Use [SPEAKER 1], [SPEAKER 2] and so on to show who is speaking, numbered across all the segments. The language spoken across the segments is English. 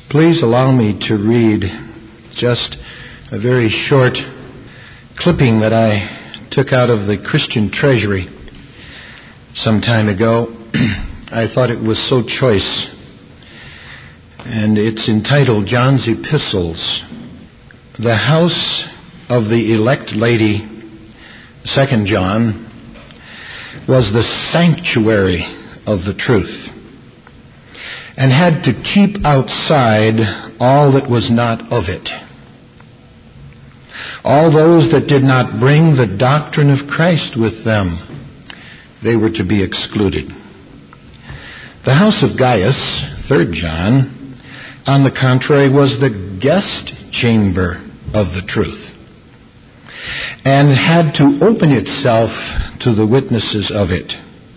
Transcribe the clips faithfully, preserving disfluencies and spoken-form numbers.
[SPEAKER 1] Please allow me to read just a very short clipping that I took out of the Christian Treasury some time ago. I thought it was so choice. And it's entitled John's Epistles. The house of the elect lady, Second John, was the sanctuary of the truth, and had to keep outside all that was not of it. All those that did not bring the doctrine of Christ with them, they were to be excluded. The house of Gaius, Third John, on the contrary, was the guest chamber of the truth, and had to open itself to the witnesses of it.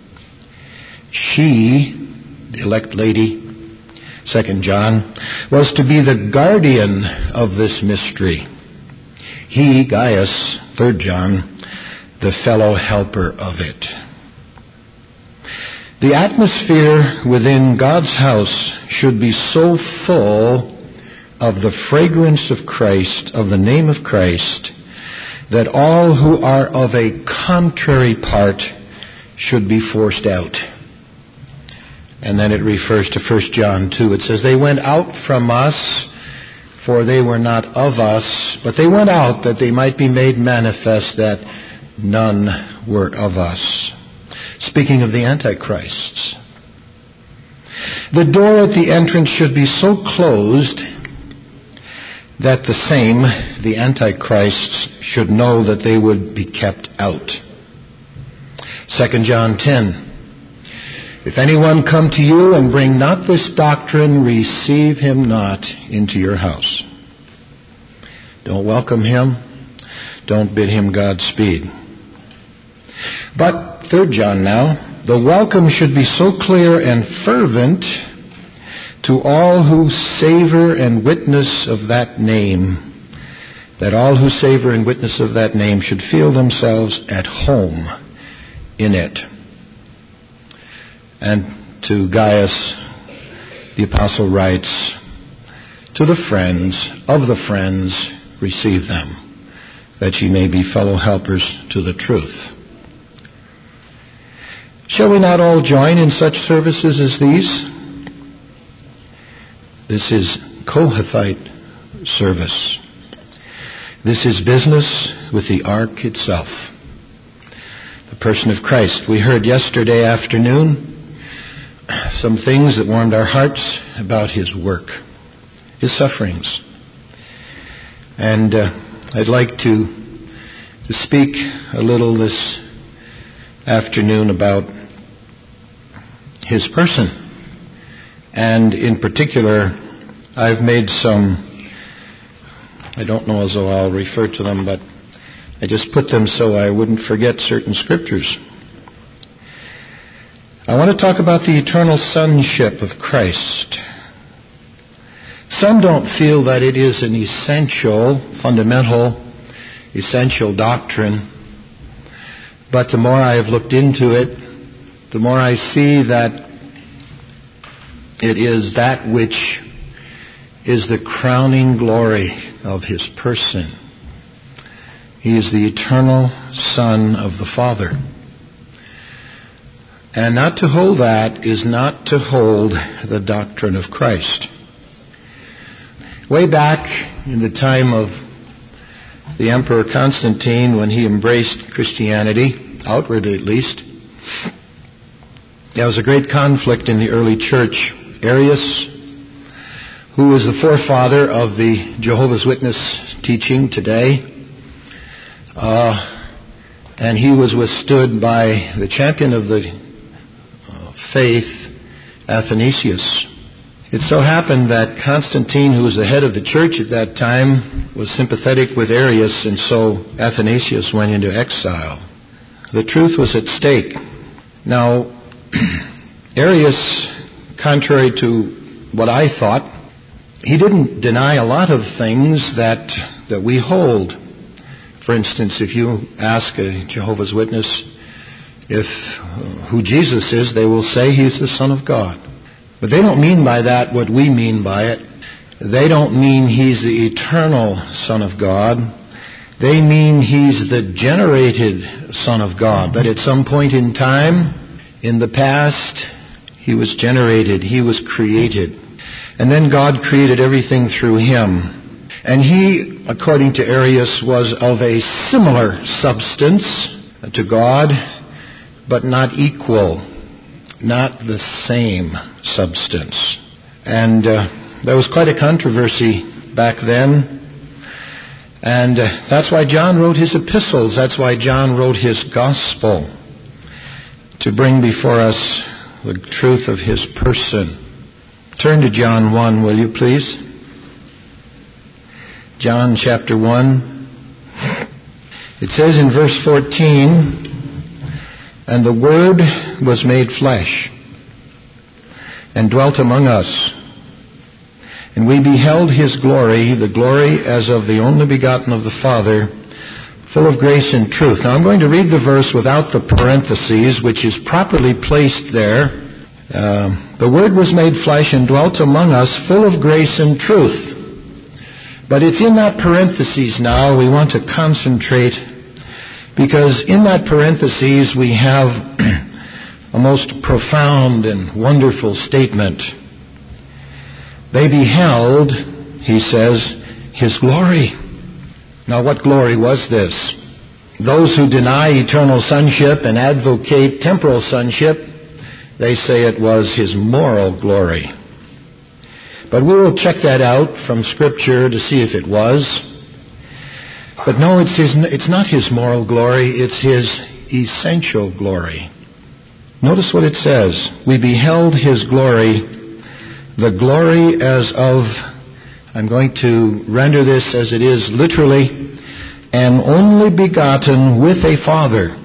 [SPEAKER 1] She, the elect lady, Second John, was to be the guardian of this mystery. He, Gaius, Third John, the fellow helper of it. The atmosphere within God's house should be so full of the fragrance of Christ, of the name of Christ, that all who are of a contrary part should be forced out. And then it refers to First John two. It says, they went out from us, for they were not of us, but they went out that they might be made manifest that none were of us. Speaking of the Antichrists. The door at the entrance should be so closed that the same, the Antichrists, should know that they would be kept out. Second John ten. If anyone come to you and bring not this doctrine, receive him not into your house. Don't welcome him. Don't bid him Godspeed. But, Third John now, the welcome should be so clear and fervent to all who savor and witness of that name, that all who savor and witness of that name should feel themselves at home in it. And to Gaius, the apostle writes, to the friends of the friends, receive them, that ye may be fellow helpers to the truth. Shall we not all join in such services as these? This is Kohathite service. This is business with the ark itself. The person of Christ. We heard yesterday afternoon some things that warmed our hearts about his work, his sufferings. And uh, I'd like to, to speak a little this afternoon about his person. And in particular, I've made some, I don't know as though I'll refer to them, but I just put them so I wouldn't forget certain scriptures. I want to talk about the eternal sonship of Christ. Some don't feel that it is an essential, fundamental, essential doctrine. But the more I have looked into it, the more I see that it is that which is the crowning glory of his person. He is the eternal Son of the Father. And not to hold that is not to hold the doctrine of Christ. Way back in the time of the Emperor Constantine, when he embraced Christianity, outwardly at least, there was a great conflict in the early church. Arius, who was the forefather of the Jehovah's Witness teaching today, uh, and he was withstood by the champion of the uh, faith, Athanasius. It so happened that Constantine, who was the head of the church at that time, was sympathetic with Arius, and so Athanasius went into exile. The truth was at stake. Now, Arius, contrary to what I thought, he didn't deny a lot of things that that we hold. For instance, if you ask a Jehovah's Witness if uh, who Jesus is, they will say he's the Son of God. But they don't mean by that what we mean by it. they don't mean he's the eternal Son of God. They mean he's the generated Son of God, that at some point in time, in the past, he was generated, he was created. And then God created everything through him. And he, according to Arius, was of a similar substance to God, but not equal, not the same substance. And uh, there was quite a controversy back then. And uh, that's why John wrote his epistles. That's why John wrote his gospel, to bring before us the truth of his person. Turn to John one, will you please? John chapter one. It says in verse fourteen, "And the Word was made flesh, and dwelt among us. And we beheld his glory, the glory as of the only begotten of the Father, full of grace and truth." Now I'm going to read the verse without the parentheses, which is properly placed there. Uh, the Word was made flesh and dwelt among us, full of grace and truth. But it's in that parentheses now we want to concentrate, because in that parentheses we have a most profound and wonderful statement. They beheld, he says, his glory. Now what glory was this? Those who deny eternal sonship and advocate temporal sonship, they say it was his moral glory. But we will check that out from Scripture to see if it was. But no, it's his, it's not his moral glory, it's his essential glory. Notice what it says. We beheld his glory, the glory as of, I'm going to render this as it is literally, an only begotten with a Father.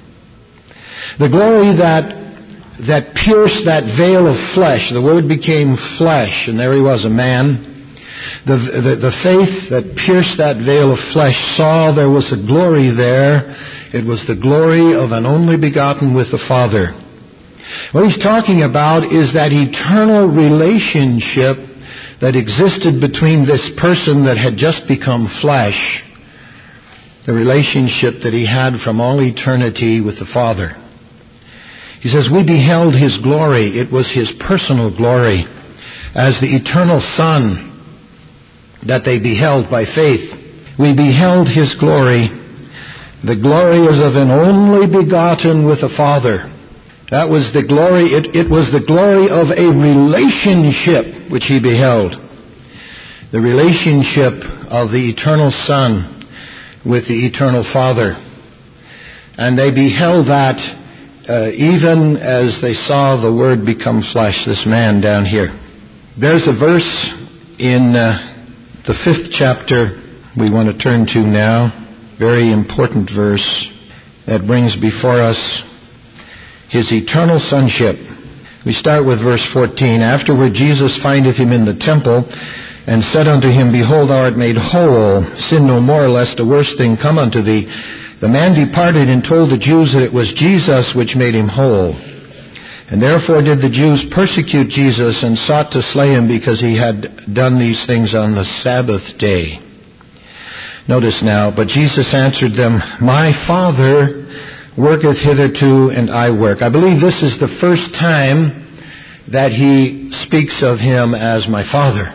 [SPEAKER 1] The glory that that pierced that veil of flesh. The Word became flesh, and there he was, a man. The, the, the faith that pierced that veil of flesh saw there was a glory there. It was the glory of an only begotten with the Father. What he's talking about is that eternal relationship that existed between this person that had just become flesh, the relationship that he had from all eternity with the Father. He says, we beheld his glory. It was his personal glory as the eternal Son that they beheld by faith. We beheld his glory. The glory is of an only begotten with the Father. That was the glory, it, it was the glory of a relationship which he beheld. The relationship of the eternal Son with the eternal Father. And they beheld that uh, even as they saw the Word become flesh, this man down here. There's a verse in uh, the fifth chapter we want to turn to now. Very important verse that brings before us his eternal sonship. We start with verse fourteen. Afterward Jesus findeth him in the temple, and said unto him, Behold, thou art made whole. Sin no more, lest a worse thing come unto thee. The man departed and told the Jews that it was Jesus which made him whole. And therefore did the Jews persecute Jesus, and sought to slay him, because he had done these things on the Sabbath day. Notice now, but Jesus answered them, My Father worketh hitherto, and I work. I believe this is the first time that he speaks of him as my Father.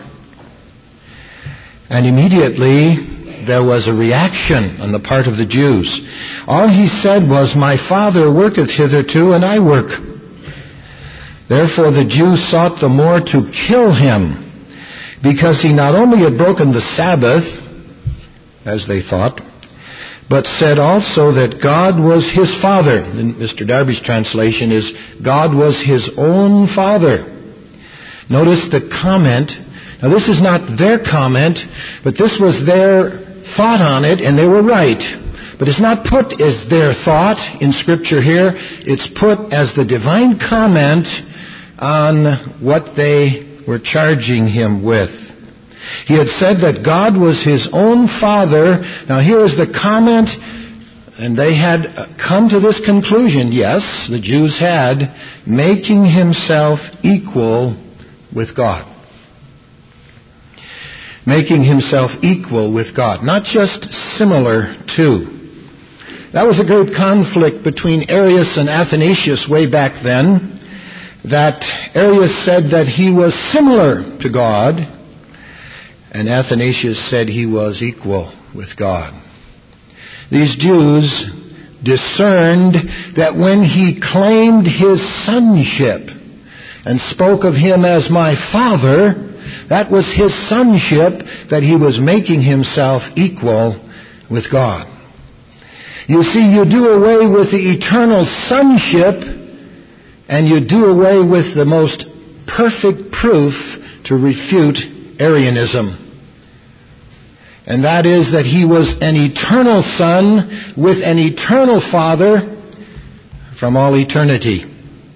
[SPEAKER 1] And immediately there was a reaction on the part of the Jews. All he said was, My Father worketh hitherto, and I work. Therefore the Jews sought the more to kill him, because he not only had broken the Sabbath, as they thought, but said also that God was his Father. In Mister Darby's translation is, God was his own Father. Notice the comment. Now this is not their comment, but this was their thought on it, and they were right. But it's not put as their thought in Scripture here. It's put as the divine comment on what they were charging him with. He had said that God was his own Father. Now here is the comment, and they had come to this conclusion, yes, the Jews had, making himself equal with God. making himself equal with God, not just similar to. That was a great conflict between Arius and Athanasius way back then, that Arius said that he was similar to God, and Athanasius said he was equal with God. These Jews discerned that when he claimed his sonship and spoke of him as my Father, that was his sonship, that he was making himself equal with God. You see, you do away with the eternal sonship, and you do away with the most perfect proof to refute Arianism. And that is that he was an eternal Son with an eternal Father from all eternity.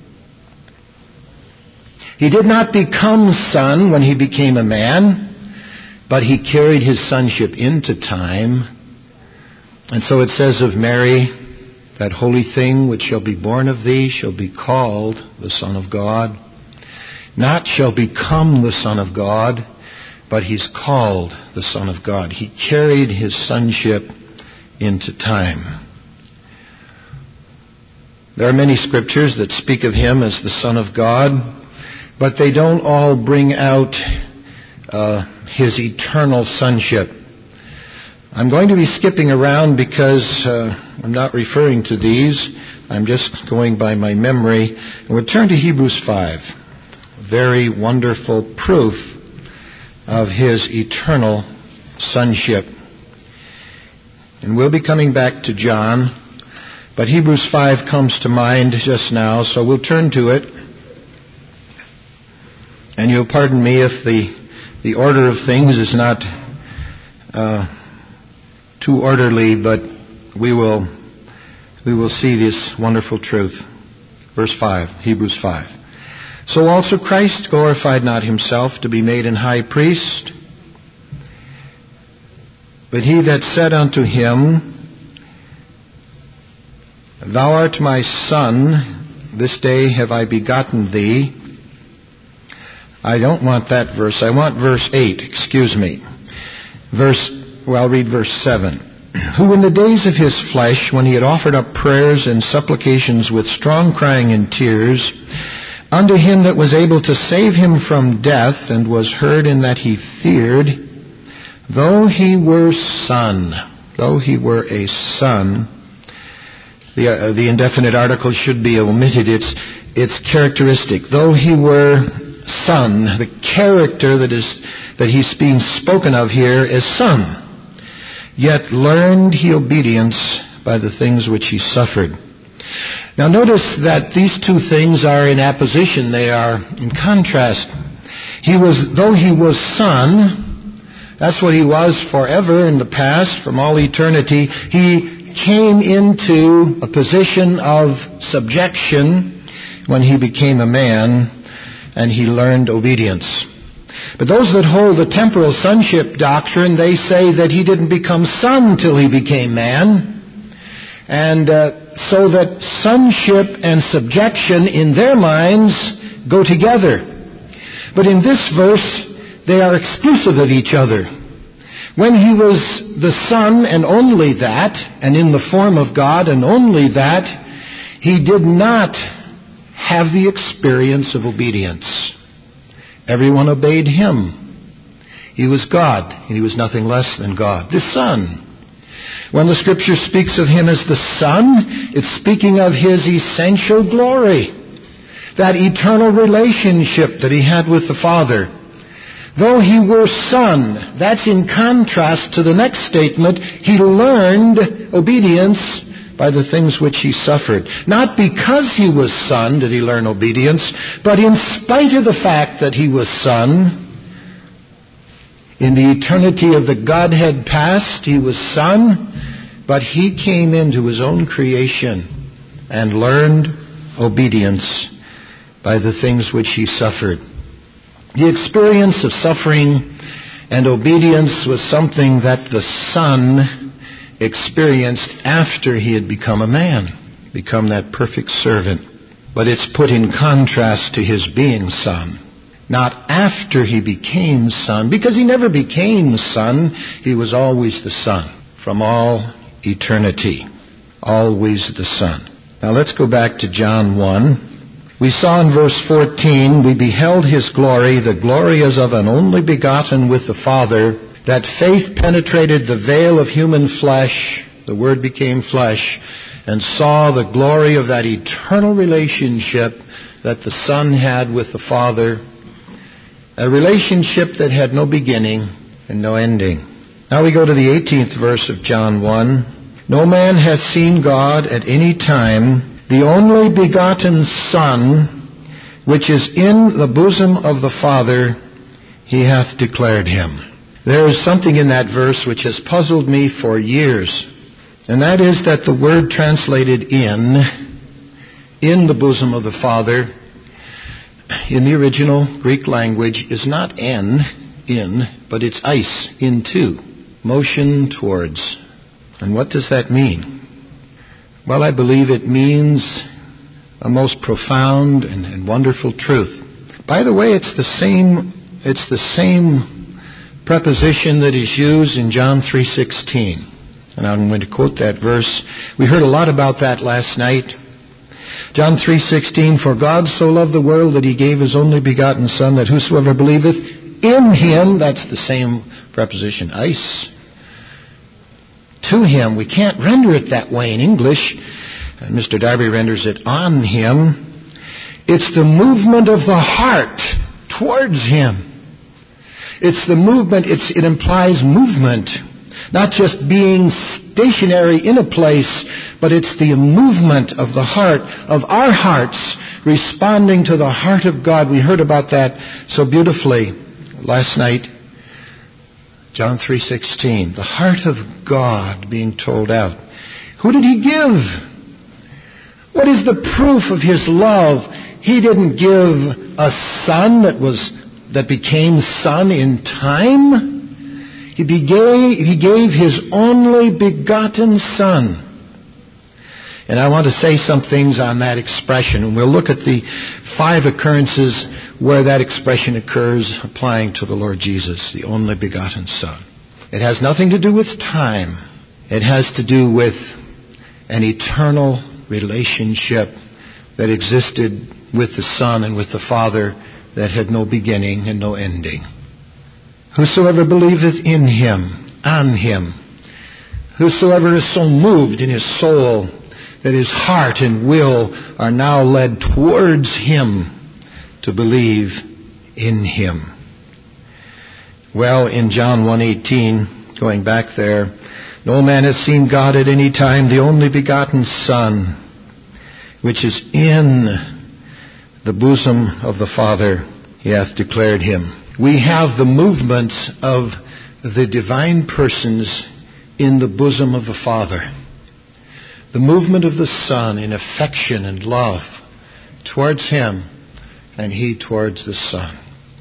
[SPEAKER 1] He did not become Son when he became a man, but he carried his sonship into time. And so it says of Mary, that holy thing which shall be born of thee shall be called the Son of God. Not shall become the Son of God, but he's called the Son of God. He carried his sonship into time. There are many scriptures that speak of him as the Son of God, but they don't all bring out uh, his eternal sonship. I'm going to be skipping around because uh, I'm not referring to these. I'm just going by my memory. And we'll turn to Hebrews five. Very wonderful proof of his eternal sonship. And we'll be coming back to John, but Hebrews five comes to mind just now, so we'll turn to it. And you'll pardon me if the, the order of things is not uh, too orderly, but we will we will see this wonderful truth. Verse five, Hebrews five. So also Christ glorified not himself to be made an high priest, but he that said unto him, Thou art my son, this day have I begotten thee. I don't want that verse. I want verse eight, excuse me. Verse Well, I'll read verse seven. Who in the days of his flesh, when he had offered up prayers and supplications with strong crying and tears, unto him that was able to save him from death, and was heard in that he feared, though he were son, though he were a son, the, uh, the indefinite article should be omitted. It's, it's characteristic. Though he were son, the character that is that he's being spoken of here is son. Yet learned he obedience by the things which he suffered. Now notice that these two things are in apposition. They are in contrast. He was, though he was son, that's what he was forever in the past, from all eternity, he came into a position of subjection when he became a man, and he learned obedience. But those that hold the temporal sonship doctrine, they say that he didn't become son till he became man. And uh, so that sonship and subjection in their minds go together. But in this verse, they are exclusive of each other. When he was the Son and only that, and in the form of God and only that, he did not have the experience of obedience. Everyone obeyed him. He was God, and he was nothing less than God. The Son. When the Scripture speaks of him as the Son, it's speaking of his essential glory, that eternal relationship that he had with the Father. Though he were Son, that's in contrast to the next statement, he learned obedience by the things which he suffered. Not because he was Son did he learn obedience, but in spite of the fact that he was Son, in the eternity of the Godhead past, he was Son, but he came into his own creation and learned obedience by the things which he suffered. The experience of suffering and obedience was something that the Son experienced after he had become a man, become that perfect servant. But it's put in contrast to his being Son. not after he became Son, because he never became Son. He was always the Son from all eternity. Always the Son. Now let's go back to John one. We saw in verse fourteen, we beheld his glory, the glory as of an only begotten with the Father, that faith penetrated the veil of human flesh, the Word became flesh, and saw the glory of that eternal relationship that the Son had with the Father, a relationship that had no beginning and no ending. Now we go to the eighteenth verse of John one. No man hath seen God at any time. The only begotten Son, which is in the bosom of the Father, he hath declared him. There is something in that verse which has puzzled me for years, and that is that the word translated in, in the bosom of the Father, in the original Greek language is not en, in, but it's eis, into, motion towards. And what does that mean? Well, I believe it means a most profound and, and wonderful truth. By the way, it's the same, it's the same preposition that is used in John three sixteen. And I'm going to quote that verse. We heard a lot about that last night. John three sixteen, for God so loved the world that he gave his only begotten Son, that whosoever believeth in him, that's the same preposition, eis, to him. We can't render it that way in English. And Mister Darby renders it on him. It's the movement of the heart towards him. It's the movement, it's, it implies movement. Not just being stationary in a place, but it's the movement of the heart, of our hearts, responding to the heart of God. We heard about that so beautifully last night. John three sixteen, the heart of God being told out. Who did he give? What is the proof of his love? He didn't give a son that was that became son in time. He gave, he gave his only begotten Son. And I want to say some things on that expression, and we'll look at the five occurrences where that expression occurs applying to the Lord Jesus, the only begotten Son. It has nothing to do with time. It has to do with an eternal relationship that existed with the Son and with the Father that had no beginning and no ending. Whosoever believeth in him, on him, whosoever is so moved in his soul that his heart and will are now led towards him to believe in him. Well, in John one eighteen, going back there, no man hath seen God at any time, the only begotten Son, which is in the bosom of the Father, he hath declared him. We have the movements of the divine persons in the bosom of the Father. The movement of the Son in affection and love towards him, and he towards the Son.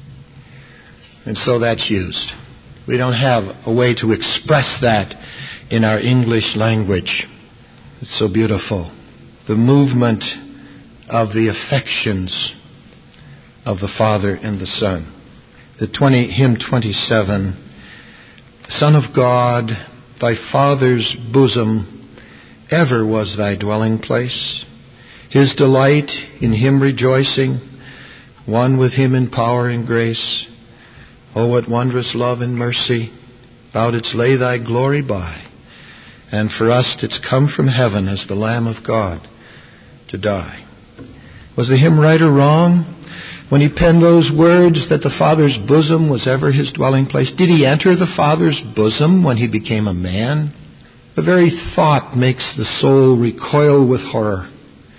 [SPEAKER 1] And so that's used. We don't have a way to express that in our English language. It's so beautiful. The movement of the affections of the Father and the Son. The twenty, hymn twenty-seven, Son of God, thy Father's bosom ever was thy dwelling place. His delight in him rejoicing, one with him in power and grace. Oh, what wondrous love and mercy thou didst lay thy glory by, and for us didst come from heaven as the Lamb of God to die. Was the hymn writer wrong when he penned those words that the Father's bosom was ever his dwelling place? Did he enter the Father's bosom when he became a man? The very thought makes the soul recoil with horror.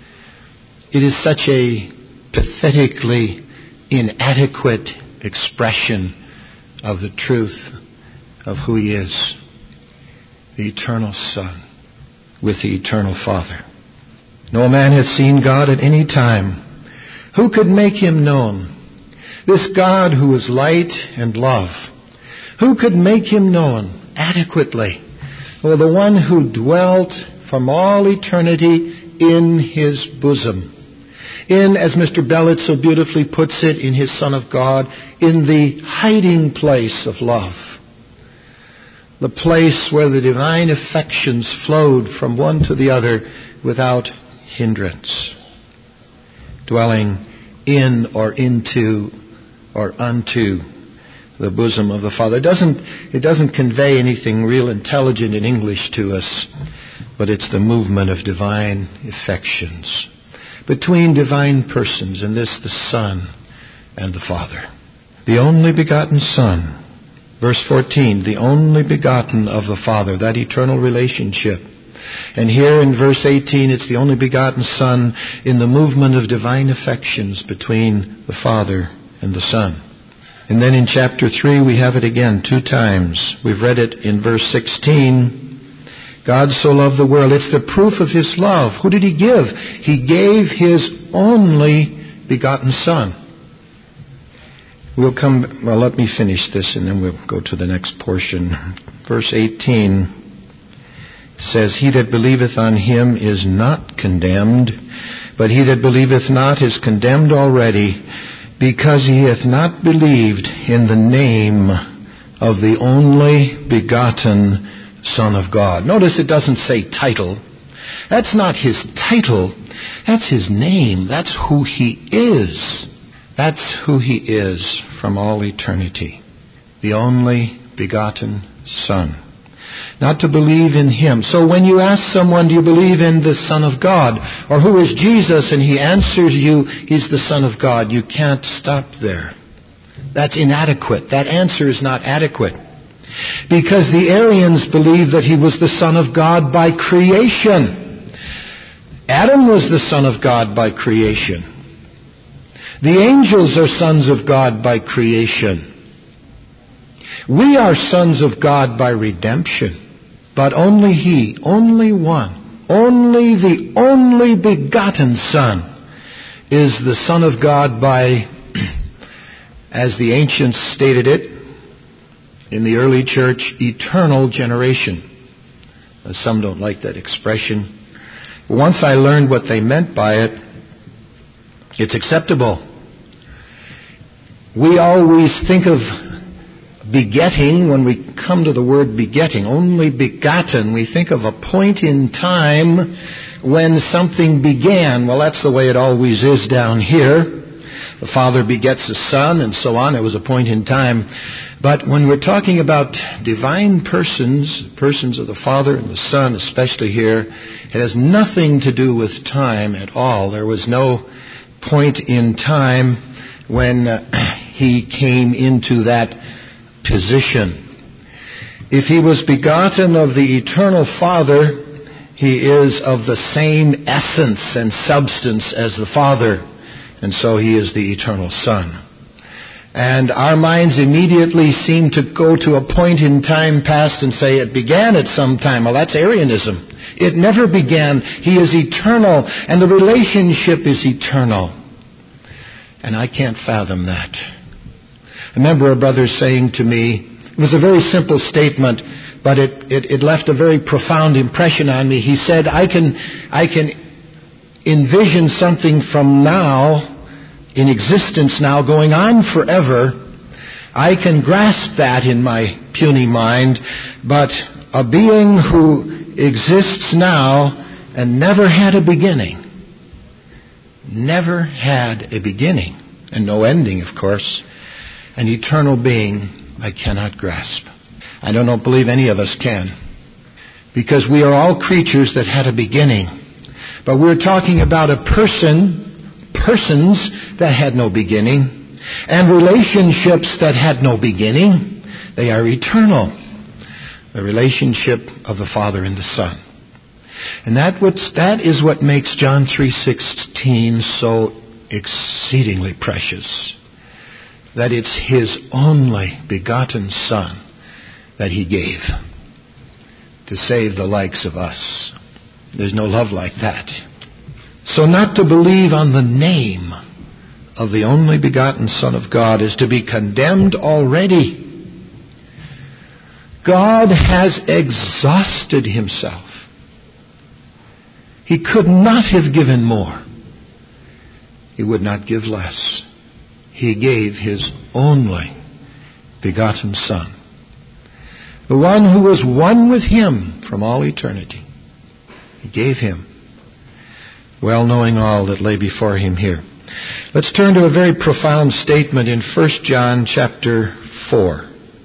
[SPEAKER 1] It is such a pathetically inadequate expression of the truth of who he is, the eternal Son with the eternal Father. No man hath seen God at any time. Who could make him known? This God who is light and love. Who could make him known adequately? Well, the one who dwelt from all eternity in his bosom. In, as Mister Bellet so beautifully puts it in his Son of God, in the hiding place of love. The place where the divine affections flowed from one to the other without hindrance. Dwelling in or into or unto the bosom of the Father. It doesn't, it doesn't convey anything real intelligent in English to us, but it's the movement of divine affections between divine persons, and this the Son and the Father. The only begotten Son. Verse fourteen, the only begotten of the Father, that eternal relationship. And here in verse eighteen, it's the only begotten Son in the movement of divine affections between the Father and the Son. And then in chapter three, we have it again two times. We've read it in verse sixteen. God so loved the world. It's the proof of His love. Who did He give? He gave His only begotten Son. We'll come, well, let me finish this and then we'll go to the next portion. Verse eighteen says, He that believeth on Him is not condemned, but he that believeth not is condemned already, because he hath not believed in the name of the only begotten Son of God. Notice it doesn't say title. That's not His title. That's His name. That's who He is. That's who He is from all eternity. The only begotten Son. Not to believe in Him. So when you ask someone, do you believe in the Son of God? Or who is Jesus? And he answers you, He's the Son of God. You can't stop there. That's inadequate. That answer is not adequate. Because the Arians believed that He was the Son of God by creation. Adam was the Son of God by creation. The angels are sons of God by creation. We are sons of God by redemption. But only He, only one, only the only begotten Son is the Son of God by, as the ancients stated it in the early church, eternal generation. Some don't like that expression. Once I learned what they meant by it, it's acceptable. We always think of begetting, when we come to the word begetting, only begotten, we think of a point in time when something began. Well, that's the way it always is down here. The Father begets a Son and so on. It was a point in time. But when we're talking about divine persons, persons of the Father and the Son, especially here, it has nothing to do with time at all. There was no point in time when uh, He came into that position. If He was begotten of the eternal Father, He is of the same essence and substance as the Father, and so He is the eternal Son. And our minds immediately seem to go to a point in time past and say it began at some time. Well, that's Arianism. It never began. He is eternal, and the relationship is eternal. And I can't fathom that. I remember a brother saying to me, it was a very simple statement, but it, it, it left a very profound impression on me. He said, I can, I can envision something from now, in existence now, going on forever. I can grasp that in my puny mind, but a being who exists now and never had a beginning, never had a beginning, and no ending, of course, an eternal being, I cannot grasp. I don't believe any of us can. Because we are all creatures that had a beginning. But we're talking about a person, persons that had no beginning, and relationships that had no beginning. They are eternal. The relationship of the Father and the Son. And that, what's, that is what makes John three sixteen so exceedingly precious. That it's His only begotten Son that He gave to save the likes of us. There's no love like that. So not to believe on the name of the only begotten Son of God is to be condemned already. God has exhausted Himself. He could not have given more. He would not give less. He gave His only begotten Son, the one who was one with Him from all eternity. He gave Him, well knowing all that lay before Him here. Let's turn to a very profound statement in First John chapter four.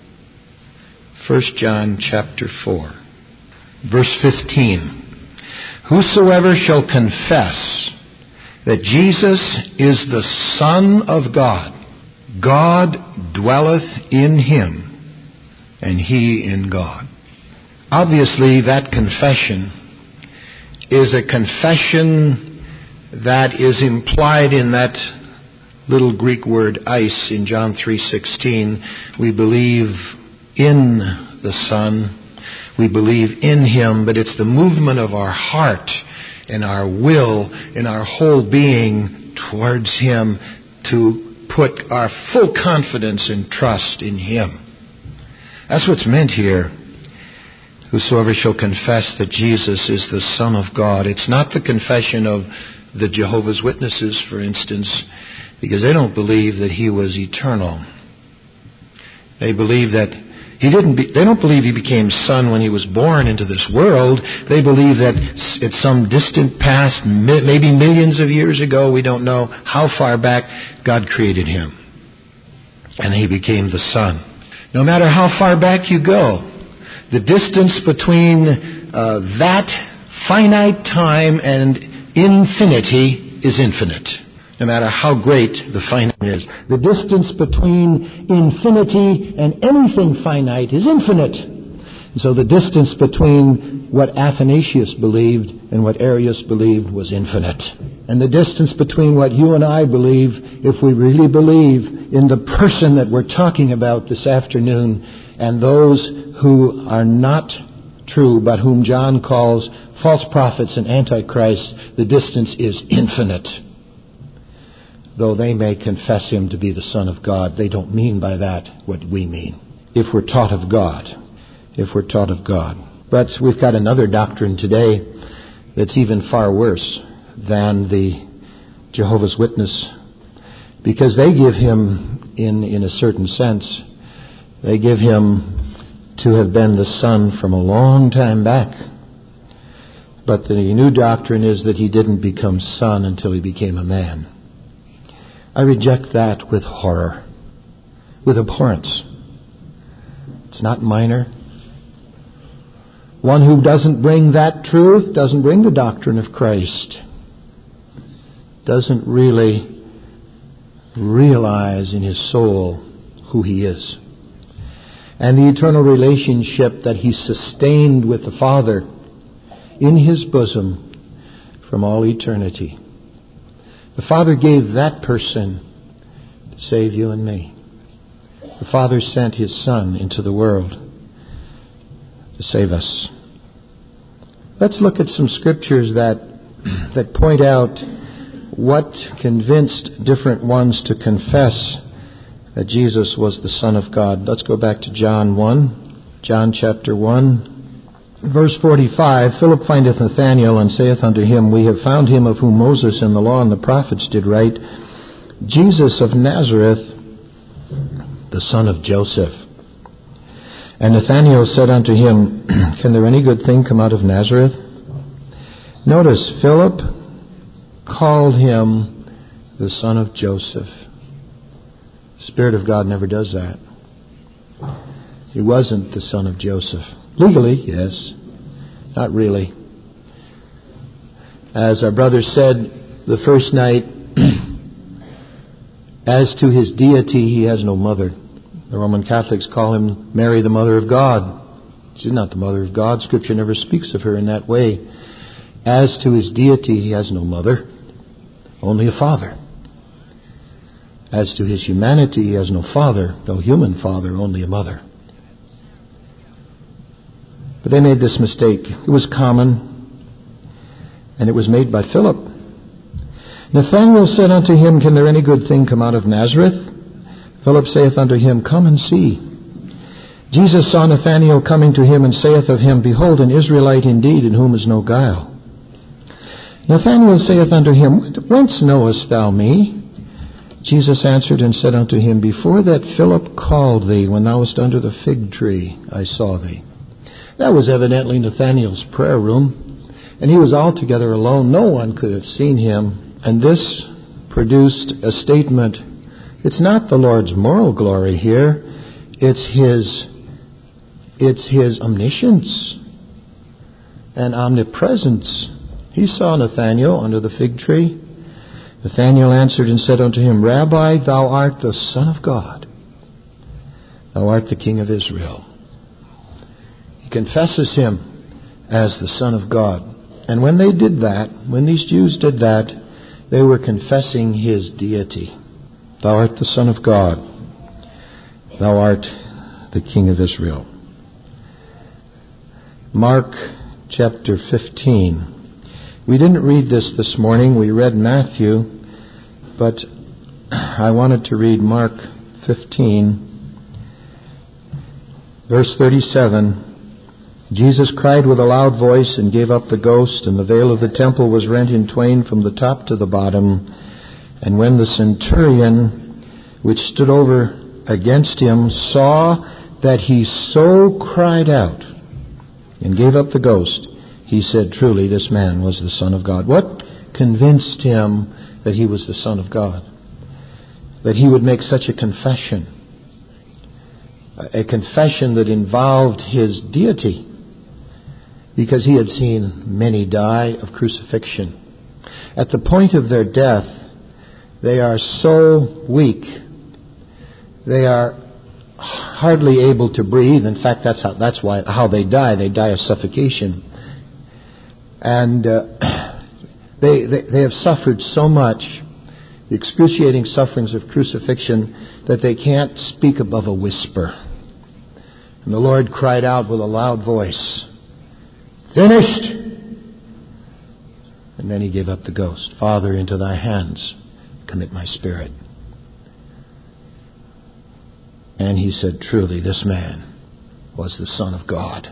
[SPEAKER 1] First John chapter four, verse fifteen. Whosoever shall confess that Jesus is the Son of God, God dwelleth in Him, and He in God. Obviously, that confession is a confession that is implied in that little Greek word eis in John three sixteen. We believe in the Son. We believe in Him, but it's the movement of our heart and our will and our whole being towards Him to put our full confidence and trust in Him. That's what's meant here. Whosoever shall confess that Jesus is the Son of God. It's not the confession of the Jehovah's Witnesses, for instance, because they don't believe that He was eternal. They believe that He didn't be, they don't believe He became Son when He was born into this world. They believe that at some distant past, maybe millions of years ago, we don't know how far back, God created Him. And He became the Son. No matter how far back you go, the distance between uh, that finite time and infinity is infinite. No matter how great the finite is. The distance between infinity and anything finite is infinite. And so the distance between what Athanasius believed and what Arius believed was infinite. And the distance between what you and I believe, if we really believe in the person that we're talking about this afternoon, and those who are not true, but whom John calls false prophets and antichrists, the distance is infinite. Though they may confess Him to be the Son of God, they don't mean by that what we mean. If we're taught of God. If we're taught of God. But we've got another doctrine today that's even far worse than the Jehovah's Witness. Because they give Him, in, in a certain sense, they give Him to have been the Son from a long time back. But the new doctrine is that He didn't become Son until He became a man. I reject that with horror, with abhorrence. It's not minor. One who doesn't bring that truth, doesn't bring the doctrine of Christ, doesn't really realize in his soul who he is. And the eternal relationship that he sustained with the Father in His bosom from all eternity. The Father gave that person to save you and me. The Father sent His Son into the world to save us. Let's look at some scriptures that that point out what convinced different ones to confess that Jesus was the Son of God. Let's go back to John one. John chapter one. Verse forty-five, Philip findeth Nathanael, and saith unto him, We have found him of whom Moses and the law and the prophets did write, Jesus of Nazareth, the son of Joseph. And Nathanael said unto him, Can there any good thing come out of Nazareth? Notice, Philip called him the son of Joseph. The Spirit of God never does that. He wasn't the son of Joseph. Legally, yes. Not really. As our brother said the first night, as to his deity, he has no mother. The Roman Catholics call him Mary, the Mother of God. She's not the Mother of God. Scripture never speaks of her in that way. As to his deity, he has no mother, only a father. As to his humanity, he has no father, no human father, only a mother. But they made this mistake. It was common, and it was made by Philip. Nathanael said unto him, Can there any good thing come out of Nazareth? Philip saith unto him, Come and see. Jesus saw Nathanael coming to him, and saith of him, Behold, an Israelite indeed, in whom is no guile. Nathanael saith unto him, Whence knowest thou me? Jesus answered and said unto him, Before that Philip called thee, when thou wast under the fig tree, I saw thee. That was evidently Nathanael's prayer room, and he was altogether alone. No one could have seen him, and this produced a statement. It's not the Lord's moral glory here. It's His, it's His omniscience and omnipresence. He saw Nathanael under the fig tree. Nathanael answered and said unto him, Rabbi, thou art the Son of God. Thou art the King of Israel. He confesses him as the Son of God. And when they did that, when these Jews did that, they were confessing His deity. Thou art the Son of God. Thou art the King of Israel. Mark chapter fifteen. We didn't read this this morning. We read Matthew, but I wanted to read Mark fifteen, verse thirty-seven. Jesus cried with a loud voice and gave up the ghost, and the veil of the temple was rent in twain from the top to the bottom. And when the centurion, which stood over against him, saw that he so cried out and gave up the ghost, he said, Truly, this man was the Son of God. What convinced him that he was the Son of God? That he would make such a confession. A confession that involved his deity. Because he had seen many die of crucifixion. At the point of their death, they are so weak. They are hardly able to breathe. In fact, that's how, that's why, how they die. They die of suffocation. And uh, they, they they have suffered so much, the excruciating sufferings of crucifixion, that they can't speak above a whisper. And the Lord cried out with a loud voice, Finished! And then He gave up the ghost. Father, into Thy hands commit my spirit. And He said, Truly, this man was the Son of God.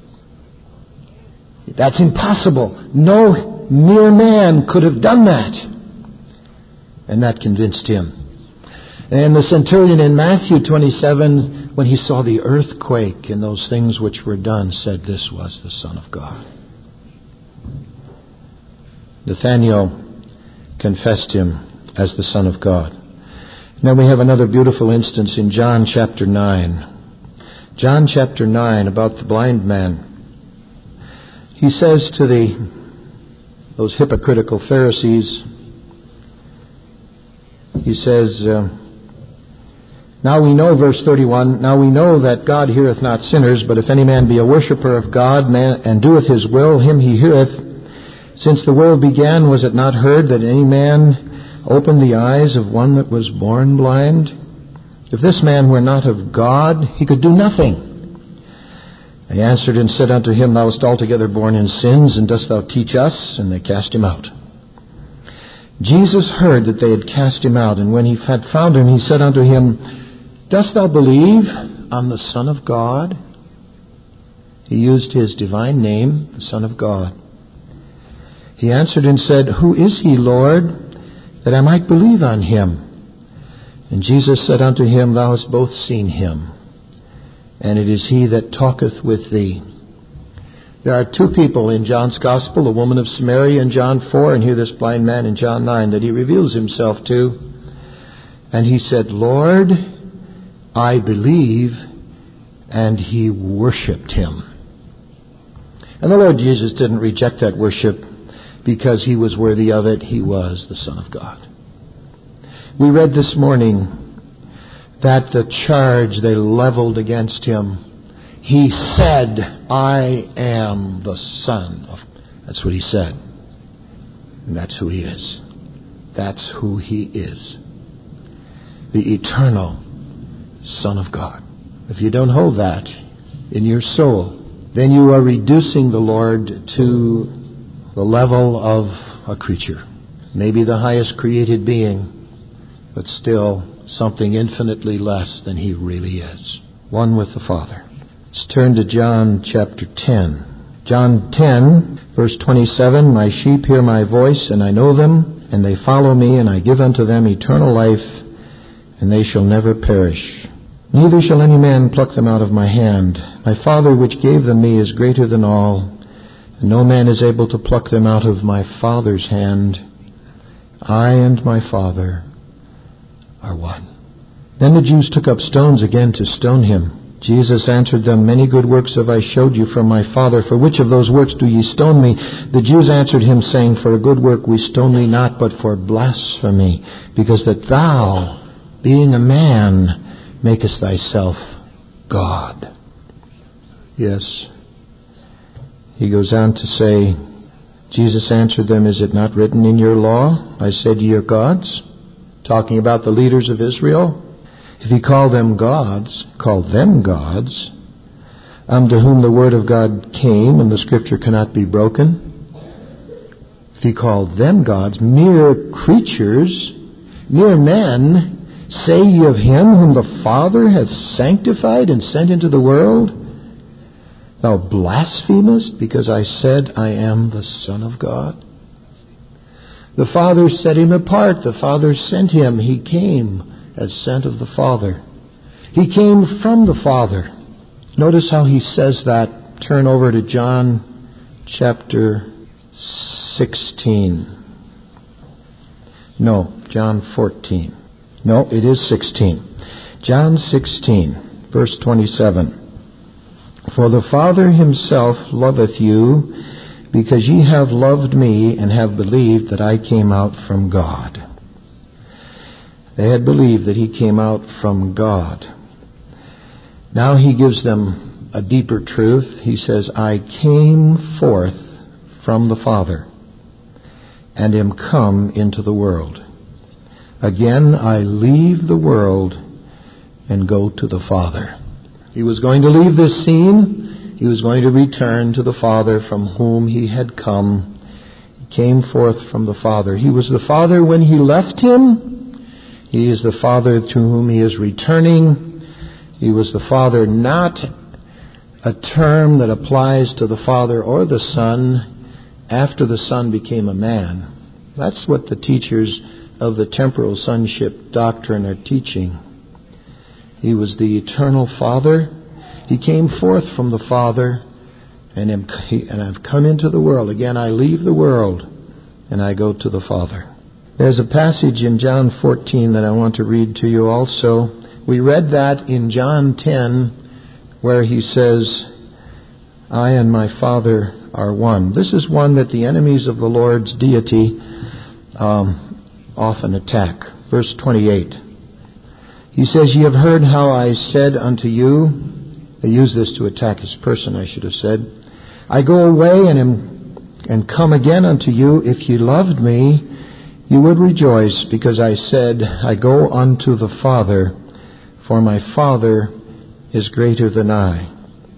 [SPEAKER 1] That's impossible. No mere man could have done that. And that convinced him. And the centurion in Matthew twenty-seven, when he saw the earthquake and those things which were done, said this was the Son of God. Nathanael confessed Him as the Son of God. And then we have another beautiful instance in John chapter nine. John chapter nine, about the blind man. He says to the those hypocritical Pharisees, he says, uh, Now we know, verse thirty-one, Now we know that God heareth not sinners, but if any man be a worshipper of God man, and doeth His will, him He heareth. Since the world began, was it not heard that any man opened the eyes of one that was born blind? If this man were not of God, he could do nothing. They answered and said unto him, Thou wast altogether born in sins, and dost thou teach us? And they cast him out. Jesus heard that they had cast him out, and when he had found him, he said unto him, Dost thou believe on the Son of God? He used His divine name, the Son of God. He answered and said, Who is He, Lord, that I might believe on Him? And Jesus said unto him, Thou hast both seen Him, and it is He that talketh with thee. There are two people in John's Gospel, the woman of Samaria in John four, and here this blind man in John nine, that He reveals Himself to. And he said, Lord, I believe, and he worshipped Him. And the Lord Jesus didn't reject that worship because He was worthy of it. He was the Son of God. We read this morning that the charge they leveled against Him, He said, I am the Son of... That's what He said. And that's who He is. That's who He is. The eternal Son of God. If you don't hold that in your soul, then you are reducing the Lord to the level of a creature. Maybe the highest created being, but still something infinitely less than He really is. One with the Father. Let's turn to John chapter ten. John ten, verse twenty-seven, My sheep hear my voice, and I know them, and they follow me, and I give unto them eternal life, and they shall never perish. Neither shall any man pluck them out of my hand. My Father which gave them me is greater than all, and no man is able to pluck them out of my Father's hand. I and my Father are one. Then the Jews took up stones again to stone him. Jesus answered them, Many good works have I showed you from my Father. For which of those works do ye stone me? The Jews answered him, saying, For a good work we stone thee not, but for blasphemy, because that thou, being a man, makest thyself God. Yes. He goes on to say, Jesus answered them, Is it not written in your law, I said ye are gods? Talking about the leaders of Israel. If he called them gods, called them gods, um, to whom the word of God came, and the scripture cannot be broken. If he called them gods, mere creatures, mere men, say ye of him whom the Father hath sanctified and sent into the world, Thou blasphemest, because I said, I am the Son of God. The Father set him apart. The Father sent him. He came as sent of the Father. He came from the Father. Notice how he says that. Turn over to John chapter sixteen. No, John fourteen. No, it is sixteen. John sixteen, verse twenty-seven. For the Father himself loveth you, because ye have loved me, and have believed that I came out from God. They had believed that he came out from God. Now he gives them a deeper truth. He says, I came forth from the Father, and am come into the world. Again, I leave the world and go to the Father. He was going to leave this scene. He was going to return to the Father from whom he had come. He came forth from the Father. He was the Father when he left him. He is the Father to whom he is returning. He was the Father, not a term that applies to the Father or the Son after the Son became a man. That's what the teachers of the temporal sonship doctrine are teaching. He was the eternal Father. He came forth from the Father, and, am, and I've come into the world. Again, I leave the world, and I go to the Father. There's a passage in John fourteen that I want to read to you also. We read that in John ten, where he says, I and my Father are one. This is one that the enemies of the Lord's deity um, often attack. Verse twenty-eight. He says, Ye have heard how I said unto you, they use this to attack his person, I should have said, I go away and am and come again unto you. If ye loved me, you would rejoice, because I said, I go unto the Father, for my Father is greater than I.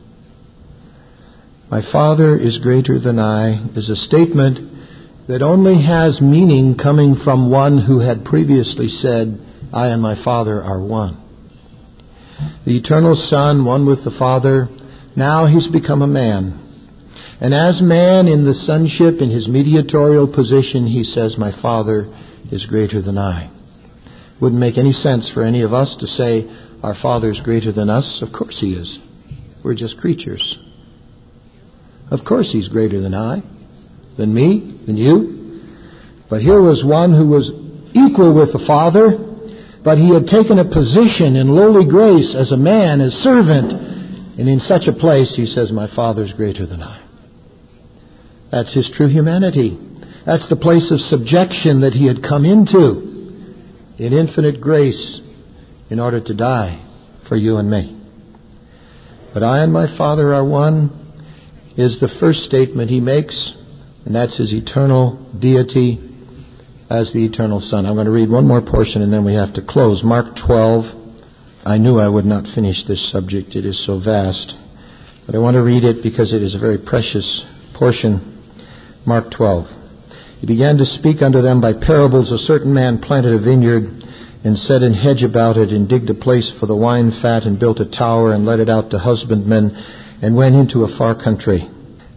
[SPEAKER 1] My Father is greater than I is a statement that only has meaning coming from one who had previously said, I and my Father are one. The eternal Son, one with the Father, now he's become a man. And as man in the sonship, in his mediatorial position, he says, my Father is greater than I. Wouldn't make any sense for any of us to say, our Father is greater than us. Of course he is. We're just creatures. Of course he's greater than I, than me, than you. But here was one who was equal with the Father, but he had taken a position in lowly grace as a man, as servant. And in such a place, he says, my Father is greater than I. That's his true humanity. That's the place of subjection that he had come into in infinite grace in order to die for you and me. But I and my Father are one is the first statement he makes, and that's his eternal deity as the eternal Son. I'm going to read one more portion and then we have to close. Mark twelve. I knew I would not finish this subject. It is so vast. But I want to read it because it is a very precious portion. Mark twelve. He began to speak unto them by parables. A certain man planted a vineyard and set an hedge about it and digged a place for the wine fat and built a tower and let it out to husbandmen and went into a far country.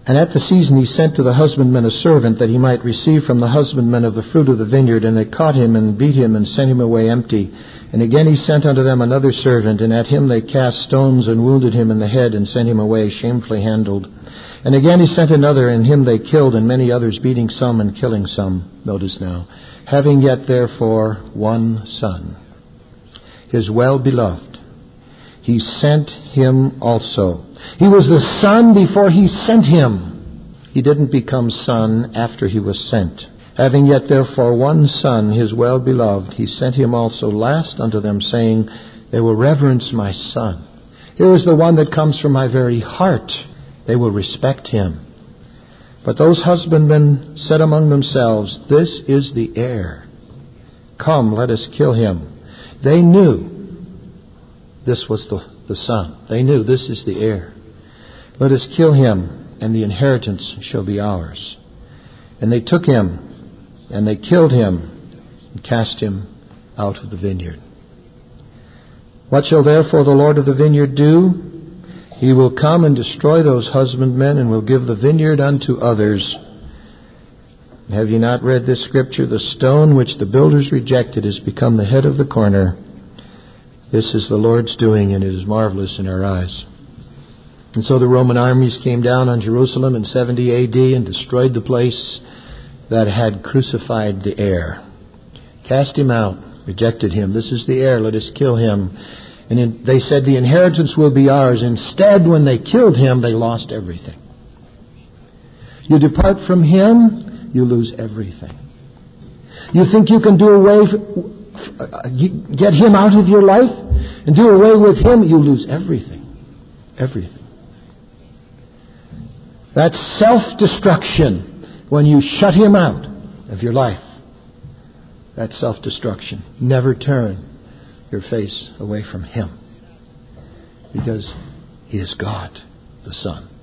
[SPEAKER 1] And at the season he sent to the husbandman a servant, that he might receive from the husbandman of the fruit of the vineyard. And they caught him, and beat him, and sent him away empty. And again he sent unto them another servant, and at him they cast stones, and wounded him in the head, and sent him away shamefully handled. And again he sent another, and him they killed, and many others, beating some and killing some. Notice now. Having yet therefore one son, his well-beloved, he sent him also. He was the son before he sent him. He didn't become son after he was sent. Having yet therefore one son, his well-beloved, he sent him also last unto them, saying, they will reverence my son. Here is the one that comes from my very heart. They will respect him. But those husbandmen said among themselves, this is the heir. Come, let us kill him. They knew this was the, the son. They knew this is the heir. Let us kill him, and the inheritance shall be ours. And they took him, and they killed him, and cast him out of the vineyard. What shall therefore the Lord of the vineyard do? He will come and destroy those husbandmen, and will give the vineyard unto others. Have you not read this scripture? The stone which the builders rejected has become the head of the corner. This is the Lord's doing, and it is marvelous in our eyes. And so the Roman armies came down on Jerusalem in seventy A D and destroyed the place that had crucified the heir. Cast him out, rejected him. This is the heir, let us kill him. And in, they said the inheritance will be ours. Instead, when they killed him, they lost everything. You depart from him, you lose everything. You think you can do away, get him out of your life and do away with him, you lose everything. Everything. That's self-destruction when you shut him out of your life. That's self-destruction. Never turn your face away from him, because he is God, the Son.